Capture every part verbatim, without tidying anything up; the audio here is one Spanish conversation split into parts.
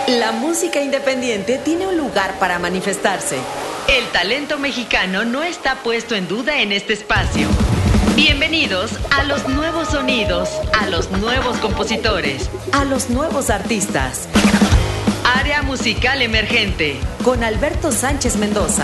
La música independiente tiene un lugar para manifestarse. El talento mexicano no está puesto en duda en este espacio. Bienvenidos a los nuevos sonidos, a los nuevos compositores, a los nuevos artistas. Área musical emergente, con Alberto Sánchez Mendoza.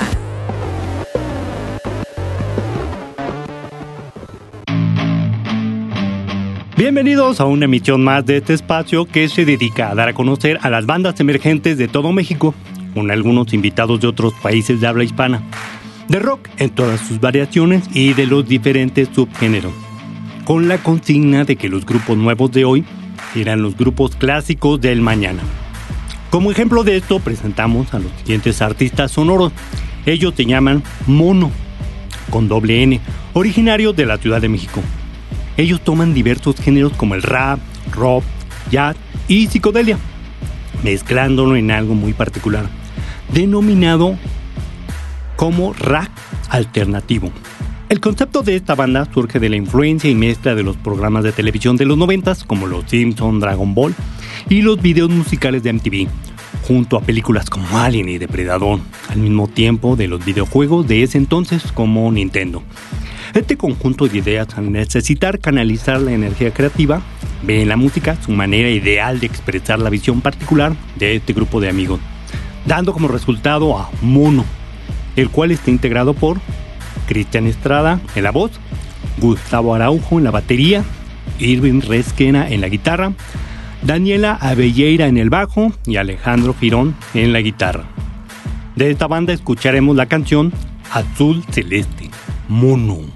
Bienvenidos a una emisión más de este espacio que se dedica a dar a conocer a las bandas emergentes de todo México, con algunos invitados de otros países de habla hispana, de rock en todas sus variaciones y de los diferentes subgéneros, con la consigna de que los grupos nuevos de hoy serán los grupos clásicos del mañana. Como ejemplo de esto presentamos a los siguientes artistas sonoros. Ellos se llaman Mono, con doble N, originarios de la Ciudad de México. Ellos toman diversos géneros como el rap, rock, jazz y psicodelia, mezclándolo en algo muy particular, denominado como rock alternativo. El concepto de esta banda surge de la influencia y mezcla de los programas de televisión de los noventas, como Los Simpson, Dragon Ball y los videos musicales de M T V, junto a películas como Alien y Depredador, al mismo tiempo de los videojuegos de ese entonces como Nintendo. Este conjunto de ideas, al necesitar canalizar la energía creativa, ve en la música su manera ideal de expresar la visión particular de este grupo de amigos, dando como resultado a Mono, el cual está integrado por Cristian Estrada en la voz, Gustavo Araujo en la batería, Irving Resquena en la guitarra, Daniela Abelleira en el bajo y Alejandro Girón en la guitarra. De esta banda escucharemos la canción Azul Celeste, Mono.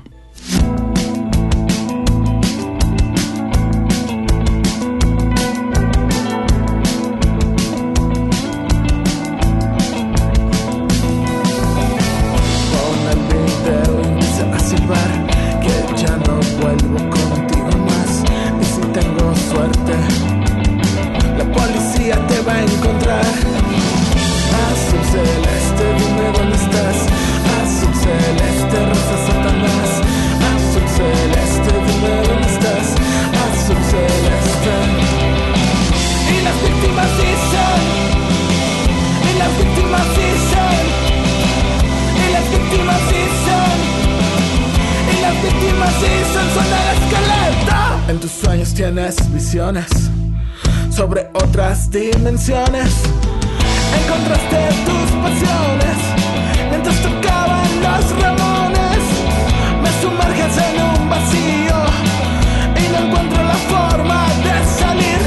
En tus sueños tienes visiones sobre otras dimensiones. Encontraste tus pasiones mientras tocaban los Ramones. Me sumerges en un vacío y no encuentro la forma de salir.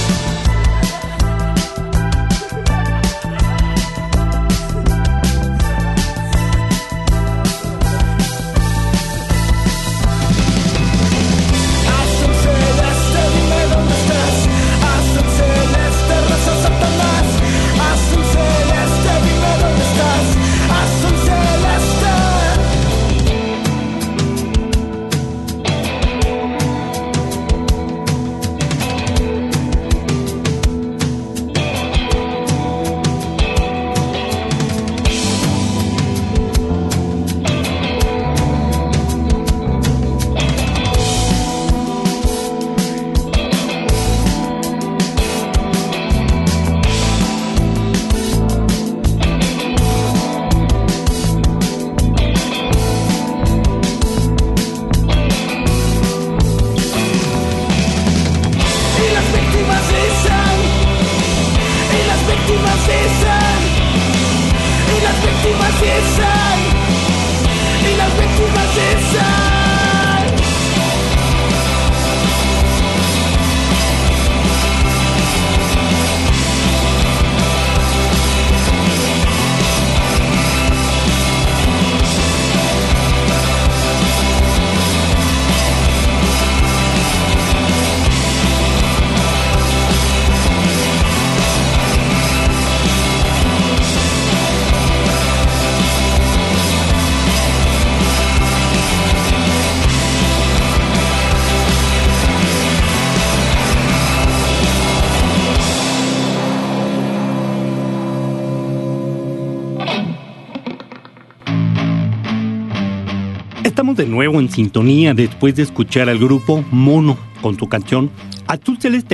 Estamos de nuevo en sintonía después de escuchar al grupo Mono con su canción Azul Celeste,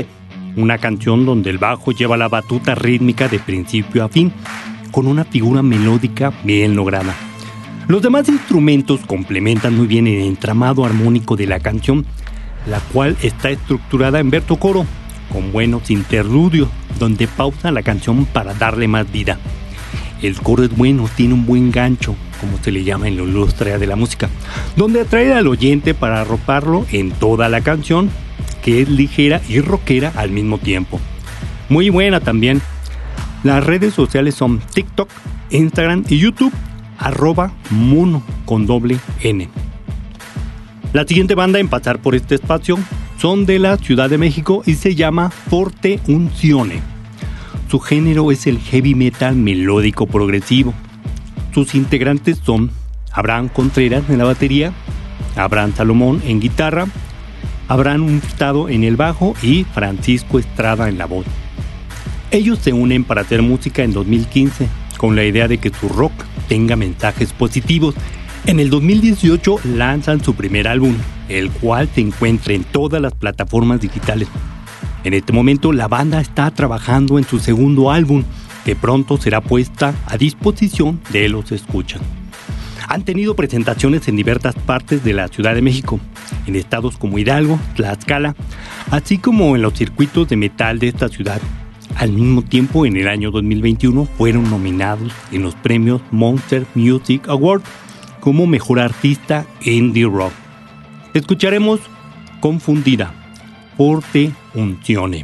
una canción donde el bajo lleva la batuta rítmica de principio a fin, con una figura melódica bien lograda. Los demás instrumentos complementan muy bien el entramado armónico de la canción, la cual está estructurada en verso coro, con buenos interludios, donde pausa la canción para darle más vida. El coro es bueno, tiene un buen gancho, como se le llama en la industria de la música, donde atrae al oyente para arroparlo en toda la canción, que es ligera y rockera al mismo tiempo. Muy buena también. Las redes sociales son TikTok, Instagram y YouTube, arroba mono con doble N. La siguiente banda en pasar por este espacio son de la Ciudad de México y se llama Forte Unzione. Su género es el heavy metal melódico progresivo. Sus integrantes son Abraham Contreras en la batería, Abraham Salomón en guitarra, Abraham Hurtado en el bajo y Francisco Estrada en la voz. Ellos se unen para hacer música en dos mil quince con la idea de que su rock tenga mensajes positivos. En el dos mil dieciocho lanzan su primer álbum, el cual se encuentra en todas las plataformas digitales. En este momento la banda está trabajando en su segundo álbum, que pronto será puesta a disposición de los escuchas. Han tenido presentaciones en diversas partes de la Ciudad de México, en estados como Hidalgo, Tlaxcala, así como en los circuitos de metal de esta ciudad. Al mismo tiempo, en el año dos mil veintiuno fueron nominados en los premios Monster Music Award como Mejor Artista Indie Rock. Escucharemos Confundida, Forte Unzione.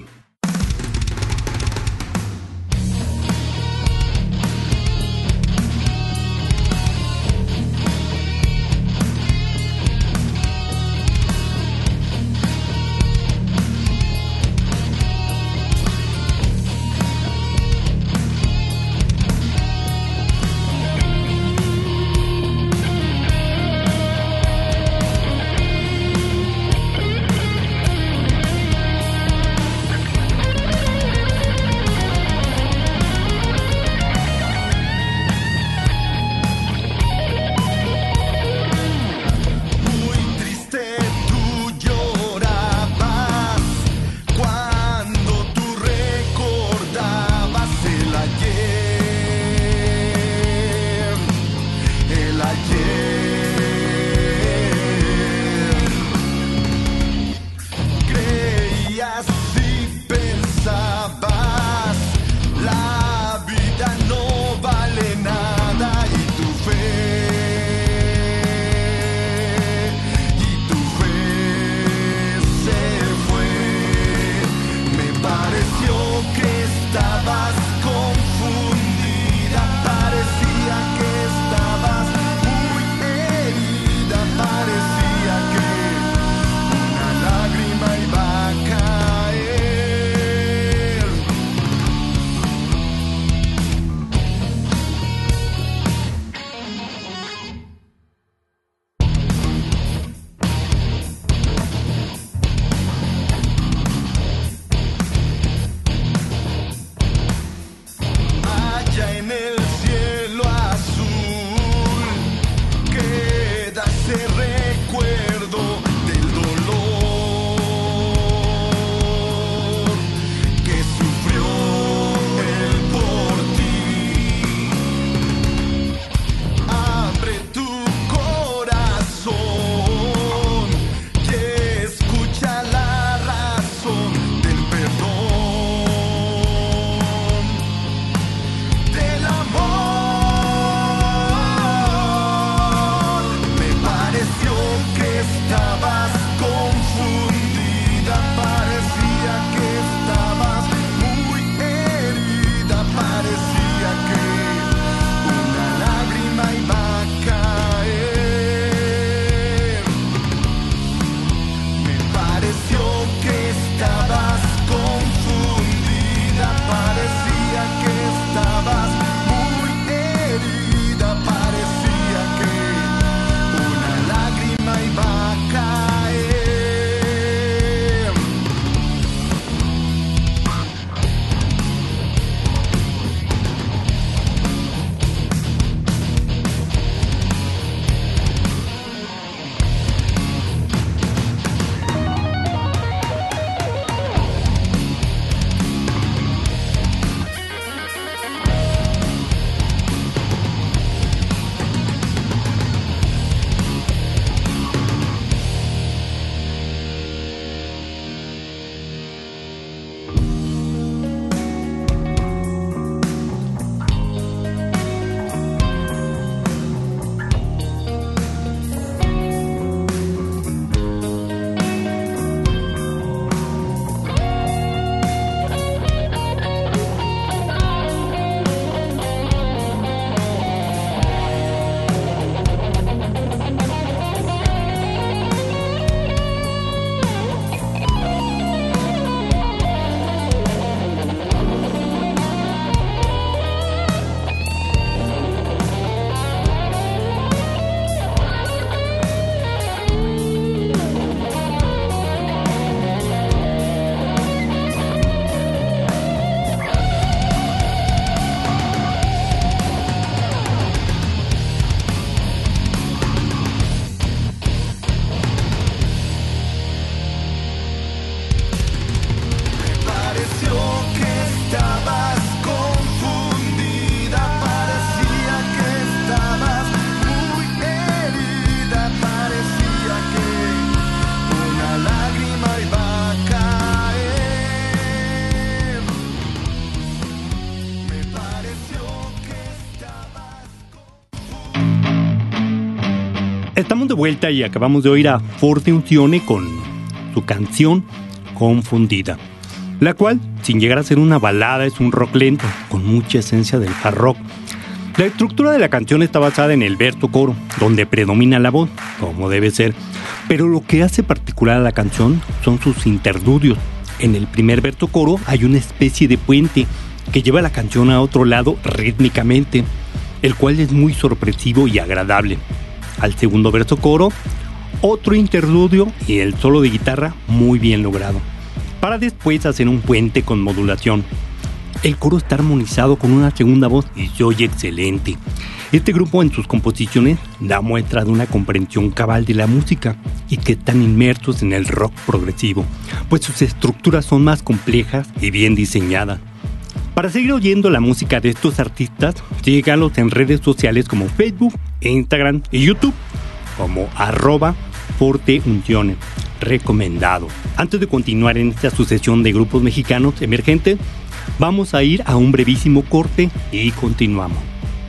Estamos de vuelta y acabamos de oír a Forte Unzione con su canción Confundida, la cual, sin llegar a ser una balada, es un rock lento con mucha esencia del hard rock. La estructura de la canción está basada en el verso coro, donde predomina la voz, como debe ser, pero lo que hace particular a la canción son sus interludios. En el primer verso coro hay una especie de puente que lleva la canción a otro lado rítmicamente, el cual es muy sorpresivo y agradable. Al segundo verso coro, otro interludio y el solo de guitarra muy bien logrado, para después hacer un puente con modulación. El coro está armonizado con una segunda voz y se oye excelente. Este grupo en sus composiciones da muestra de una comprensión cabal de la música y que están inmersos en el rock progresivo, pues sus estructuras son más complejas y bien diseñadas. Para seguir oyendo la música de estos artistas, síganlos en redes sociales como Facebook, Instagram y YouTube, como arroba Forte Unzione. Recomendado. Antes de continuar en esta sucesión de grupos mexicanos emergentes, vamos a ir a un brevísimo corte y continuamos.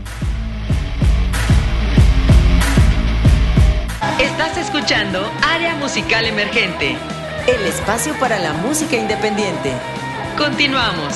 Estás escuchando Área Musical Emergente, el espacio para la música independiente. Continuamos.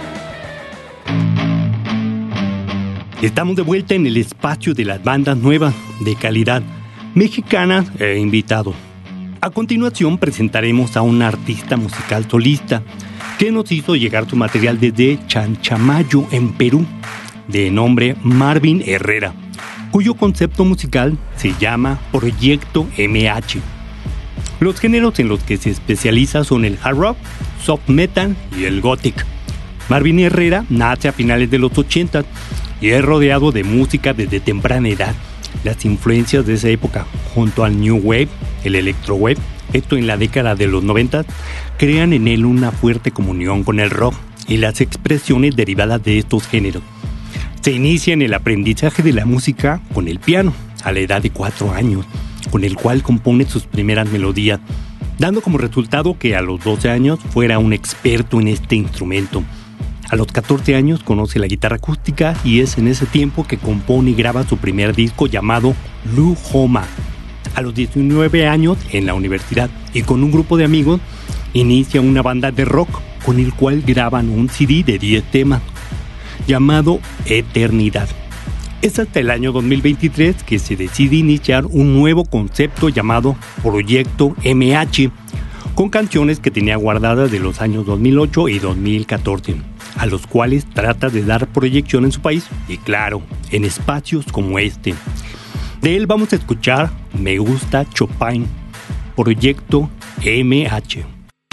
Estamos de vuelta en el espacio de las bandas nuevas de calidad, mexicanas e invitados. A continuación presentaremos a un artista musical solista que nos hizo llegar su material desde Chanchamayo, en Perú, de nombre Marvin Herrera, cuyo concepto musical se llama Proyecto M H. Los géneros en los que se especializa son el hard rock, soft metal y el gothic. Marvin Herrera nace a finales de los ochenta y es rodeado de música desde temprana edad. Las influencias de esa época, junto al New Wave, el Electro Wave, esto en la década de los noventa, crean en él una fuerte comunión con el rock y las expresiones derivadas de estos géneros. Se inicia en el aprendizaje de la música con el piano, a la edad de cuatro años, con el cual compone sus primeras melodías, dando como resultado que a los doce años fuera un experto en este instrumento. A los catorce años conoce la guitarra acústica y es en ese tiempo que compone y graba su primer disco llamado Lu Homa. A los diecinueve años, en la universidad y con un grupo de amigos, inicia una banda de rock con el cual graban un C D de diez temas llamado Eternidad. Es hasta el año dos mil veintitrés que se decide iniciar un nuevo concepto llamado Proyecto M H, con canciones que tenía guardadas de los años dos mil ocho y dos mil catorce, a los cuales trata de dar proyección en su país y, claro, en espacios como este. De él vamos a escuchar Me Gusta Chopin, Proyecto M H.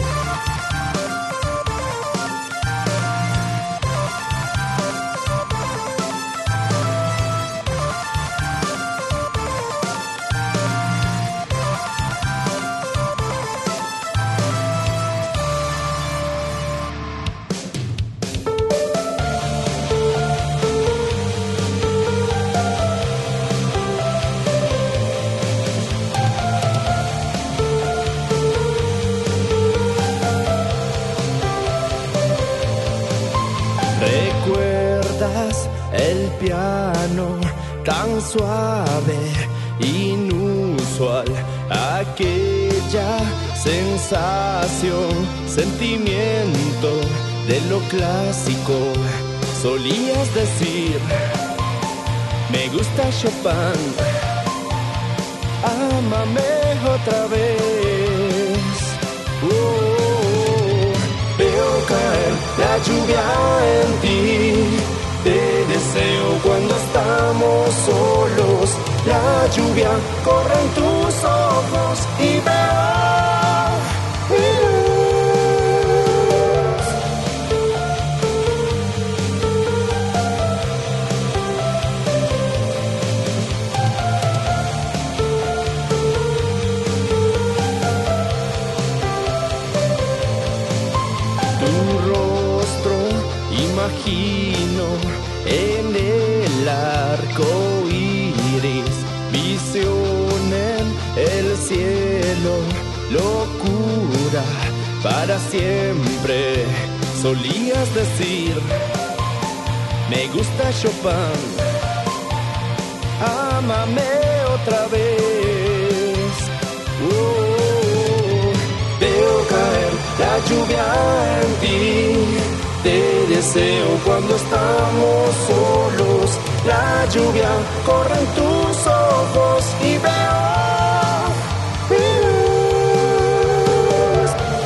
¿Recuerdas el piano tan suave, inusual? Aquella sensación, sentimiento de lo clásico. Solías decir, me gusta Chopin, ámame otra vez. Oh, veo caer la lluvia en ti, te deseo cuando estamos solos. La lluvia corre en tus ojos y veo mi luz. Tu rostro imagino en el arco iris, visión en el cielo, locura para siempre. Solías decir, me gusta Chopin, ámame otra vez. lluvia en ti. Te deseo cuando estamos solos. La lluvia corre en tus ojos y veo mi luz.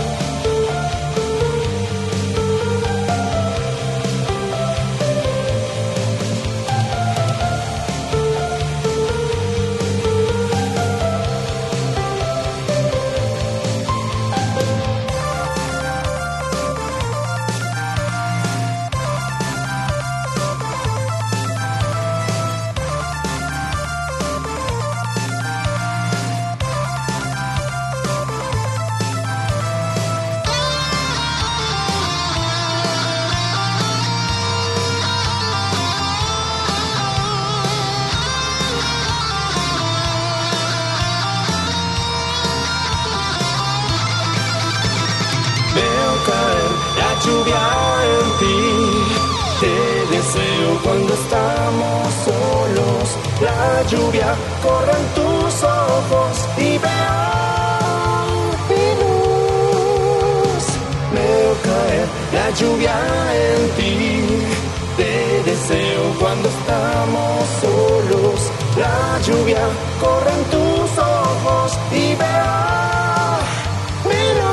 Lluvia en ti, te deseo cuando estamos solos. La lluvia corre en tus ojos y veo mi luz. Veo caer la lluvia en ti, te deseo cuando estamos solos. La lluvia corre en tus ojos y veo mi luz.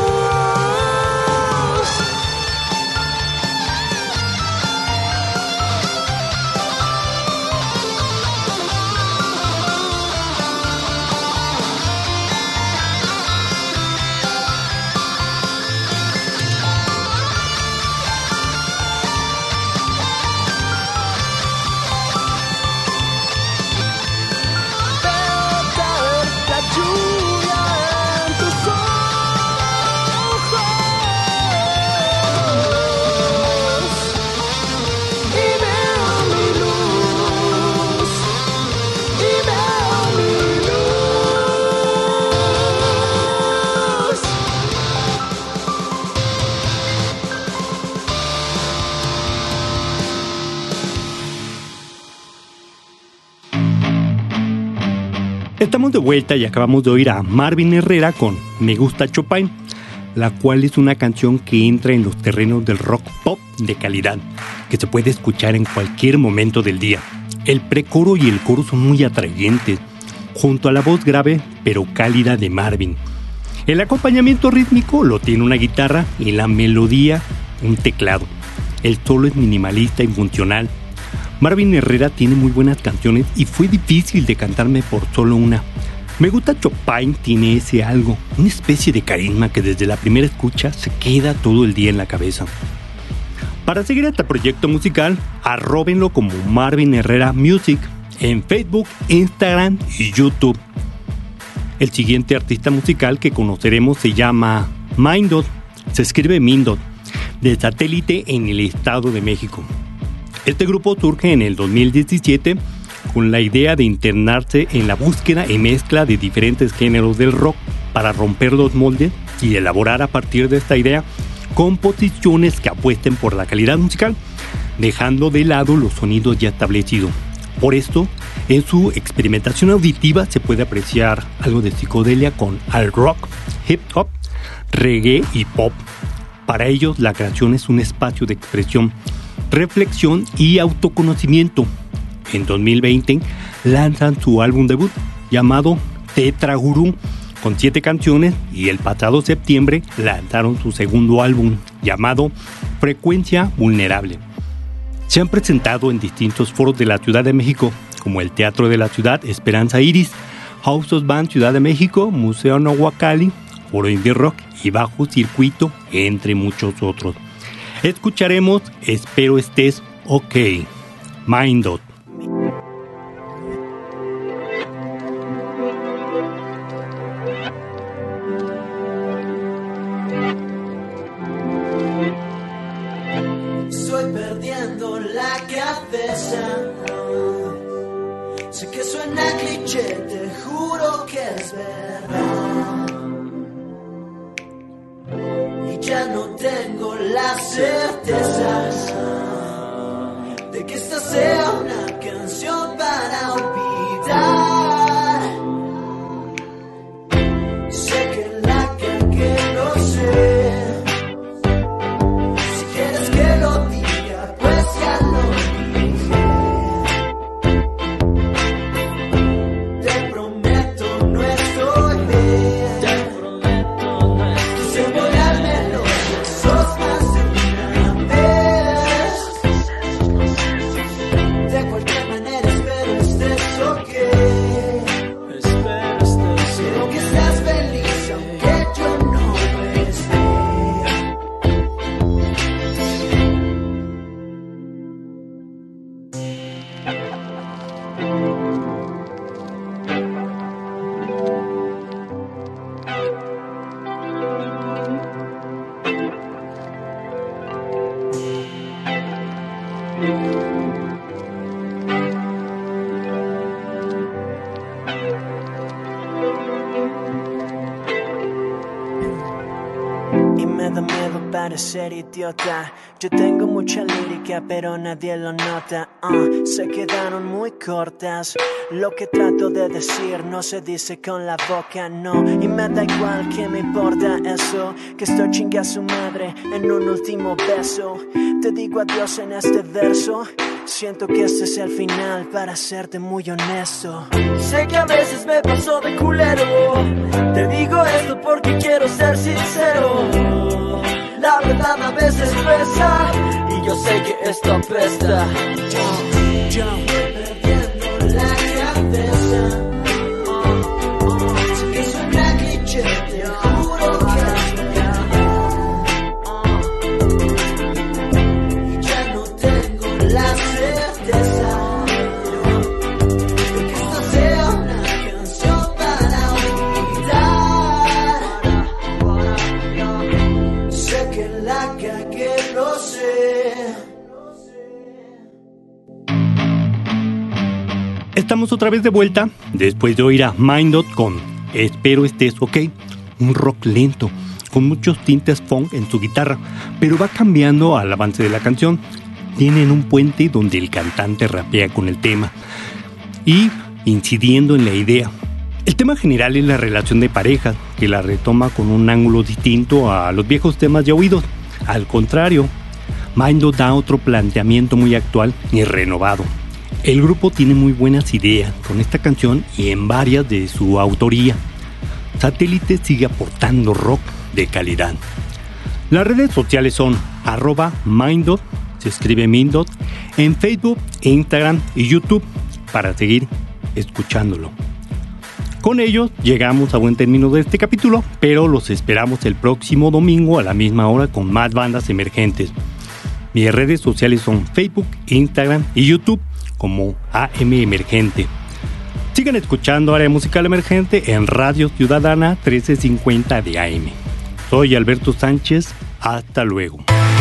Estamos de vuelta y acabamos de oír a Marvin Herrera con Me Gusta Chopin, la cual es una canción que entra en los terrenos del rock pop de calidad, que se puede escuchar en cualquier momento del día. El precoro y el coro son muy atrayentes, junto a la voz grave pero cálida de Marvin. El acompañamiento rítmico lo tiene una guitarra y la melodía un teclado. El solo es minimalista y funcional. Marvin Herrera tiene muy buenas canciones y fue difícil de cantarme por solo una. Me Gusta Chopin tiene ese algo, una especie de carisma que desde la primera escucha se queda todo el día en la cabeza. Para seguir este proyecto musical, arróbenlo como Marvin Herrera Music en Facebook, Instagram y YouTube. El siguiente artista musical que conoceremos se llama Mindot, se escribe Mindot, de Satélite en el Estado de México. Este grupo surge en el dos mil diecisiete con la idea de internarse en la búsqueda y mezcla de diferentes géneros del rock para romper los moldes y elaborar a partir de esta idea composiciones que apuesten por la calidad musical, dejando de lado los sonidos ya establecidos. Por esto, en su experimentación auditiva se puede apreciar algo de psicodelia con alt rock, hip hop, reggae y pop. Para ellos, la creación es un espacio de expresión, reflexión y autoconocimiento. En dos mil veinte lanzan su álbum debut llamado Tetra Gurú con siete canciones y el pasado septiembre lanzaron su segundo álbum llamado Frecuencia Vulnerable. Se han presentado en distintos foros de la Ciudad de México como el Teatro de la Ciudad Esperanza Iris, House of Band Ciudad de México, Museo Nahuacali, Foro Indie Rock y Bajo Circuito, entre muchos otros. Escucharemos Espero Estés OK, Mindot. Estoy perdiendo la cabeza. Sé que suena cliché, te juro que es verdad. Y ya no tengo la certeza de que esta sea una canción para olvidar. Sé que la cagué, lo sé, Y me da miedo parecer idiota. Yo tengo mucha lírica, pero nadie lo nota. uh, Se quedaron muy cortas. Lo que trato de decir no se dice con la boca, no. Y me da igual que me importa eso, que esto chingue a su madre en un último beso. Te digo adiós en este verso. Siento que este es el final, para serte muy honesto. Sé que a veces me paso de culero. Te digo esto porque quiero ser sincero. La verdad a veces pesa y yo sé que esto apesta. Yo perdiendo la cabeza. Sé que suena cliché, te juro que es real. Y ya no tengo la certeza de que esto sea una canción para olvidar. Sé que la cagué, lo sé. Estamos otra vez de vuelta después de oír a Mindot con Espero estés ok, un rock lento con muchos tintes funk en su guitarra, pero va cambiando al avance de la canción. Tienen un puente donde el cantante rapea con el tema y incidiendo en la idea. El tema general es la relación de pareja, que la retoma con un ángulo distinto a los viejos temas ya oídos. Al contrario, Mindot da otro planteamiento muy actual y renovado. El grupo tiene muy buenas ideas con esta canción y en varias de su autoría. Satélite sigue aportando rock de calidad. Las redes sociales son arroba Mindot, se escribe Mindot, en Facebook, Instagram y YouTube para seguir escuchándolo. Con ellos llegamos a buen término de este capítulo, pero los esperamos el próximo domingo a la misma hora con más bandas emergentes. Mis redes sociales son Facebook, Instagram y YouTube como A M Emergente. Sigan escuchando Área Musical Emergente en Radio Ciudadana trece cincuenta de A M. Soy Alberto Sánchez, hasta luego.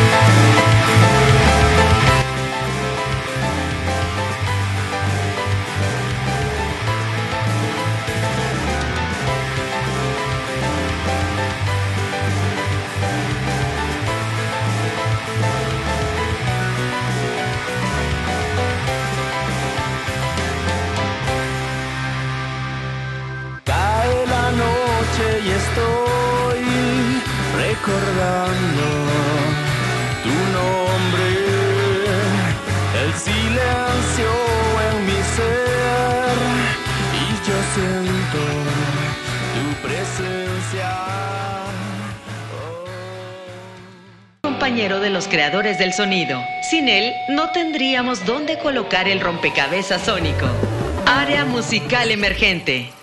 Y estoy recordando tu nombre, el silencio en mi ser, y yo siento tu presencia. Oh. Compañero de los creadores del sonido. Sin él, no tendríamos dónde colocar el rompecabezas sónico. Área Musical Emergente.